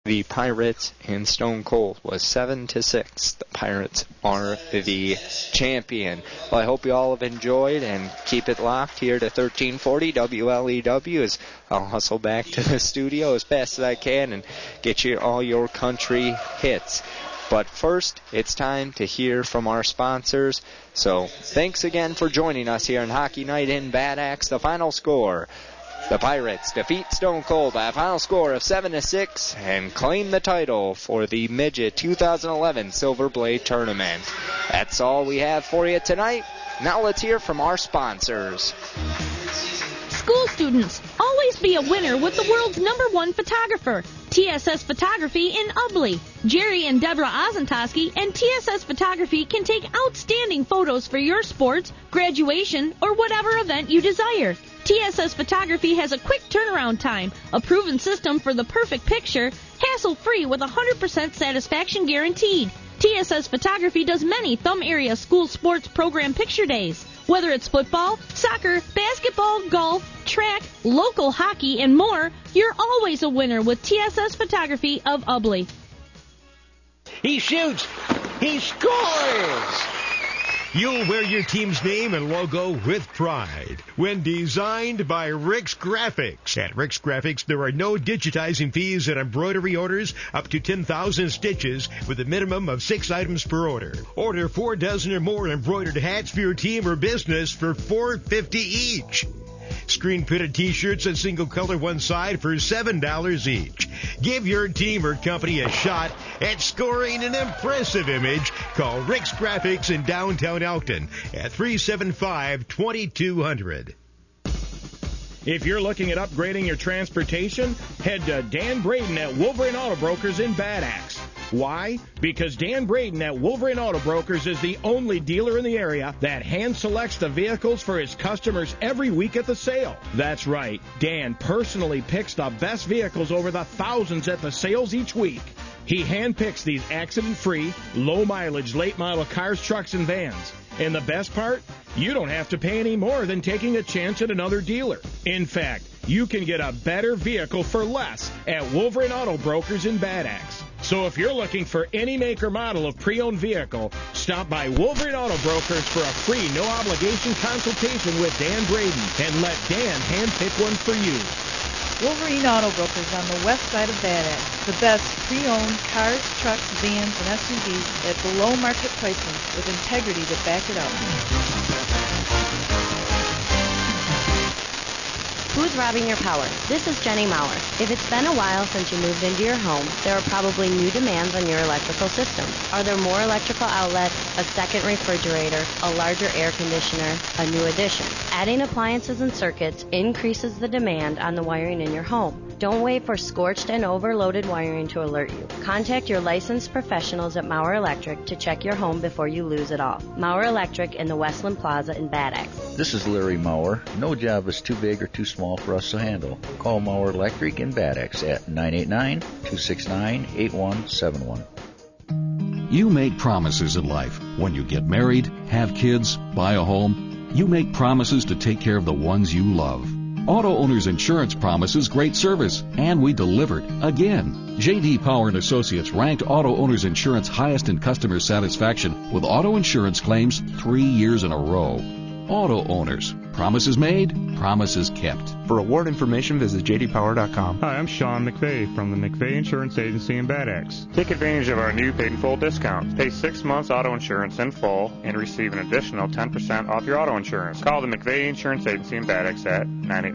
the Pirates and Stone Cold was 7-6. The Pirates are the champion. Well, I hope you all have enjoyed, and keep it locked here to 1340 WLEW as I'll hustle back to the studio as fast as I can and get you all your country hits. But first, it's time to hear from our sponsors. So thanks again for joining us here on Hockey Night in Bad Axe. The final score: the Pirates defeat Stone Cold by a final score of 7-6 and claim the title for the Midget 2011 Silver Blade Tournament. That's all we have for you tonight. Now let's hear from our sponsors. School students, always be a winner with the world's #1 photographer, TSS Photography in Ubley. Jerry and Deborah Ozentowski and TSS Photography can take outstanding photos for your sports, graduation, or whatever event you desire. TSS Photography has a quick turnaround time, a proven system for the perfect picture, hassle-free with 100% satisfaction guaranteed. TSS Photography does many thumb area school sports program picture days. Whether it's football, soccer, basketball, golf, track, local hockey, and more, you're always a winner with TSS Photography of Ubley. He shoots! He scores! You'll wear your team's name and logo with pride when designed by Rick's Graphics. At Rick's Graphics, there are no digitizing fees and embroidery orders up to 10,000 stitches with a minimum of 6 items per order. Order 4 dozen or more embroidered hats for your team or business for $4.50 each. Screen-printed T-shirts and single color one side for $7 each. Give your team or company a shot at scoring an impressive image. Call Rick's Graphics in downtown Elkton at 375-2200. If you're looking at upgrading your transportation, head to Dan Braden at Wolverine Auto Brokers in Bad Axe. Why? Because Dan Braden at Wolverine Auto Brokers is the only dealer in the area that hand selects the vehicles for his customers every week at the sale. That's right, Dan personally picks the best vehicles over the thousands at the sales each week. He handpicks these accident-free, low-mileage, late-model cars, trucks, and vans. And the best part? You don't have to pay any more than taking a chance at another dealer. In fact, you can get a better vehicle for less at Wolverine Auto Brokers in Bad Axe. So if you're looking for any make or model of pre-owned vehicle, stop by Wolverine Auto Brokers for a free, no-obligation consultation with Dan Braden and let Dan handpick one for you. Wolverine Auto Brokers on the west side of Bad Axe. The best pre-owned cars, trucks, vans, and SUVs at below market pricing with integrity to back it up. Who's robbing your power? This is Jenny Maurer. If it's been a while since you moved into your home, there are probably new demands on your electrical system. Are there more electrical outlets, a second refrigerator, a larger air conditioner, a new addition? Adding appliances and circuits increases the demand on the wiring in your home. Don't wait for scorched and overloaded wiring to alert you. Contact your licensed professionals at Maurer Electric to check your home before you lose it all. Maurer Electric in the Westland Plaza in Bad Axe. This is Larry Maurer. No job is too big or too small for us to handle. Call Maurer Electric in Bad Axe at 989-269-8171. You make promises in life. When you get married, have kids, buy a home, you make promises to take care of the ones you love. Auto Owners Insurance promises great service, and we delivered again. J.D. Power and Associates ranked Auto Owners Insurance highest in customer satisfaction with auto insurance claims 3 years in a row. Auto Owners. Promises made, promises kept. For award information, visit jdpower.com. Hi, I'm Sean McVeigh from the McVeigh Insurance Agency in Bad Axe. Take advantage of our new paid in full discount. Pay 6 months auto insurance in full and receive an additional 10% off your auto insurance. Call the McVeigh Insurance Agency in Bad Axe at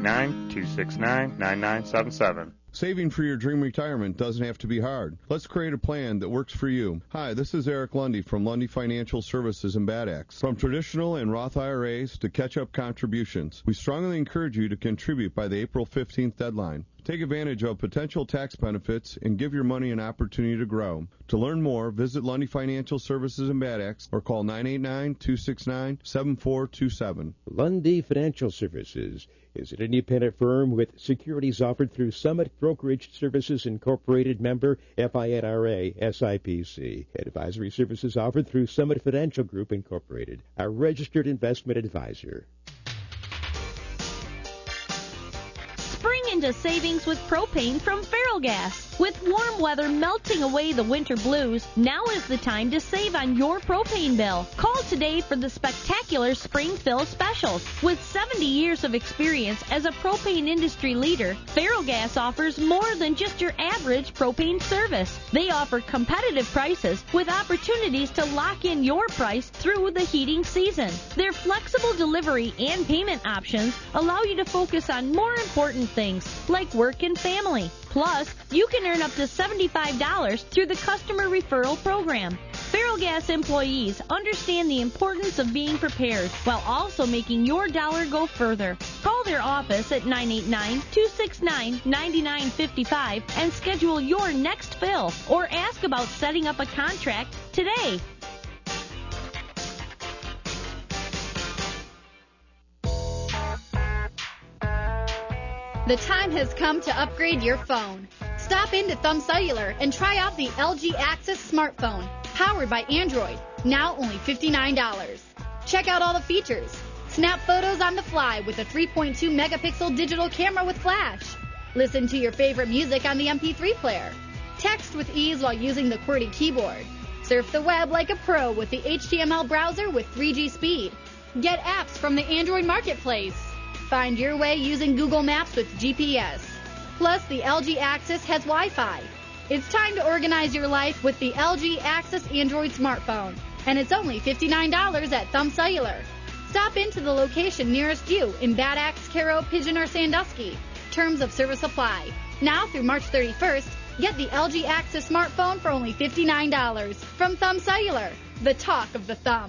989-269-9977. Saving for your dream retirement doesn't have to be hard. Let's create a plan that works for you. Hi, this is Eric Lundy from Lundy Financial Services in Bad Axe. From traditional and Roth IRAs to catch-up contributions, we strongly encourage you to contribute by the April 15th deadline. Take advantage of potential tax benefits and give your money an opportunity to grow. To learn more, visit Lundy Financial Services in Bad Axe or call 989-269-7427. Lundy Financial Services is an independent firm with securities offered through Summit Brokerage Services Incorporated, member FINRA SIPC. Advisory services offered through Summit Financial Group Incorporated, a registered investment advisor. Spring kinds of savings with propane from Ferrellgas. With warm weather melting away the winter blues, now is the time to save on your propane bill. Call today for the spectacular spring fill specials. With 70 years of experience as a propane industry leader, Ferrellgas offers more than just your average propane service. They offer competitive prices with opportunities to lock in your price through the heating season. Their flexible delivery and payment options allow you to focus on more important things like work and family. Plus, you can earn up to $75 through the customer referral program. Ferrellgas employees understand the importance of being prepared while also making your dollar go further. Call their office at 989-269-9955 and schedule your next fill or ask about setting up a contract today. The time has come to upgrade your phone. Stop into Thumb Cellular and try out the LG Access smartphone, powered by Android, now only $59. Check out all the features. Snap photos on the fly with a 3.2 megapixel digital camera with flash. Listen to your favorite music on the MP3 player. Text with ease while using the QWERTY keyboard. Surf the web like a pro with the HTML browser with 3G speed. Get apps from the Android marketplace. Find your way using Google Maps with GPS. Plus, the LG Access has Wi-Fi. It's time to organize your life with the LG Access Android smartphone. And it's only $59 at Thumb Cellular. Stop into the location nearest you in Bad Axe, Caro, Pigeon, or Sandusky. Terms of service apply. Now through March 31st, get the LG Access smartphone for only $59 from Thumb Cellular, the talk of the thumb.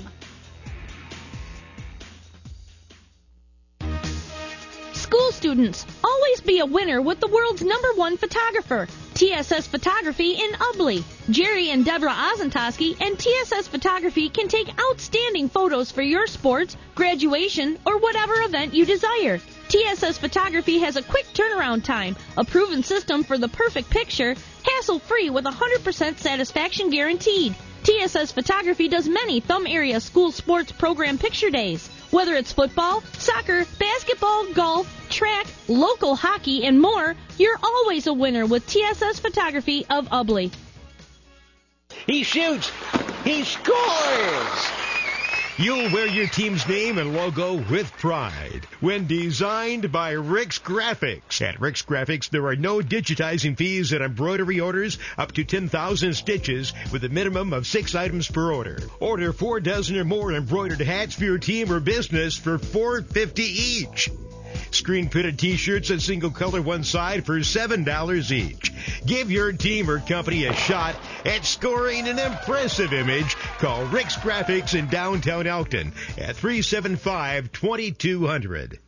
School students, always be a winner with the world's #1 photographer, TSS Photography in Ubly. Jerry and Deborah Ozentowski and TSS Photography can take outstanding photos for your sports, graduation, or whatever event you desire. TSS Photography has a quick turnaround time, a proven system for the perfect picture, hassle-free with 100% satisfaction guaranteed. TSS Photography does many Thumb area school sports program picture days. Whether it's football, soccer, basketball, golf, track, local hockey, and more, you're always a winner with TSS Photography of Ubly. He shoots. He scores. You'll wear your team's name and logo with pride when designed by Rick's Graphics. At Rick's Graphics, there are no digitizing fees and embroidery orders up to 10,000 stitches with a minimum of 6 items per order. Order 4 dozen or more embroidered hats for your team or business for $4.50 each. Screen-printed T-shirts a single color one side for $7 each. Give your team or company a shot at scoring an impressive image. Call Rick's Graphics in downtown Elkton at 375-2200.